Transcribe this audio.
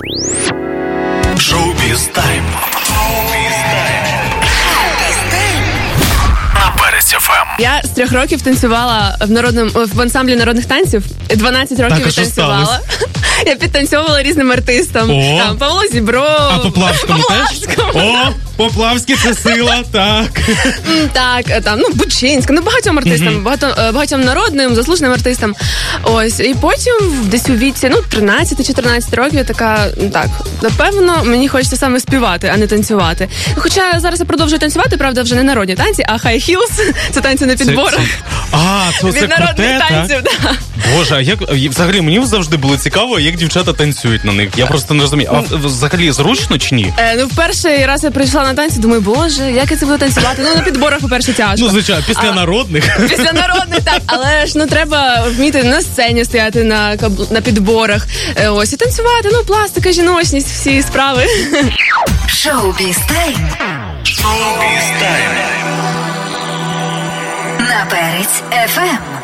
Шоу-біз тайм. На Берець ФМ. Я з 3 років танцювала в ансамблі народних танців. 12 років Так, а танцювала. Я підтанцьовувала різним артистам. О. Там Павло Зібров. А Поплавському теж? О, Поплавський це сила, так. Так, там, Бучинська, багатьом артистам, багатьом народним, заслуженим артистам. Ось, і потім десь у віці, 13-14 років я така, так, напевно, мені хочеться саме співати, а не танцювати. Хоча зараз я продовжую танцювати, правда, вже не народні танці, а high heels, це танці на підборах. Це Від народних танців, так. Боже, а як, взагалі, мені завжди було цікаво, як дівчата танцюють на них. Я просто не розумію. А взагалі зручно чи ні? В перший раз я прийшла на танці, думаю, боже, як я це буду танцювати? На підборах, по-перше, тяжко. Звичайно, після народних. Після народних, так. Але ж, треба вміти на сцені стояти на підборах. Ось, і танцювати, пластика, жіночність, всі справи. Шоу-біз тайм. Шоу-біз тайм. На Берець ФМ.